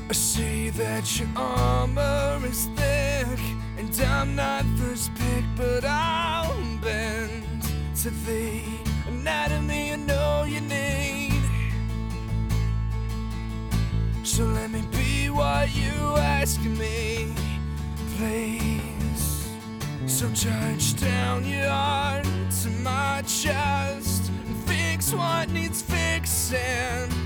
I see that your armor is thick, and I'm not first pick, but I'll bend to the anatomy I know you need. So let me be what you ask of me, please. So touch down your heart to my chest and fix what needs fixing.